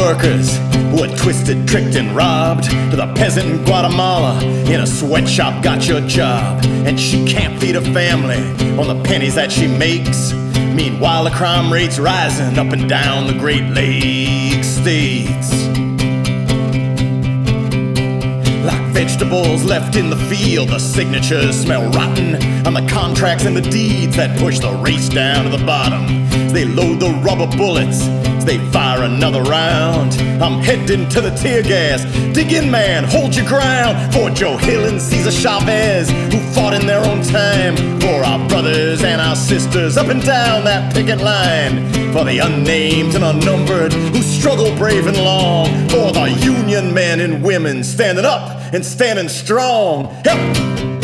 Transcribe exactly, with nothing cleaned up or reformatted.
workers who are twisted, tricked, and robbed, to the peasant in Guatemala in a sweatshop got your job. And she can't feed her family on the pennies that she makes. Meanwhile, the crime rate's rising up and down the Great Lakes states. Like vegetables left in the field, the signatures smell rotten on the contracts and the deeds that push the race down to the bottom. As they load the rubber bullets, as they fire another round, I'm heading to the tear gas. Dig in, man, hold your ground. For Joe Hill and Cesar Chavez, who fought in their own time. For our brothers and our sisters up and down that picket line. For the unnamed and unnumbered who struggle brave and long. For the union men and women standing up and standing strong. Help!